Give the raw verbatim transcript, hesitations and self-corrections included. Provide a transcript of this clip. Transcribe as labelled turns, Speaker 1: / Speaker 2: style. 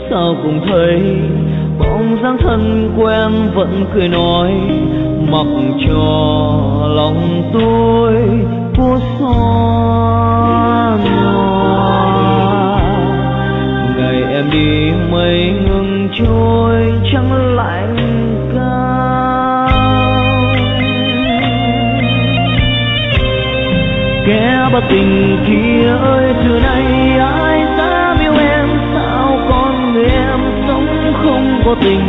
Speaker 1: sao cũng thấy bóng dáng thân quen vẫn cười nói, mặc cho lòng tôi phố xoa nhòa. Ngày em đi mây ngừng trôi trăng lạnh cao, kẻ bất tình kia ơi từ nay ai dám yêu em, sao con người em sống không có tình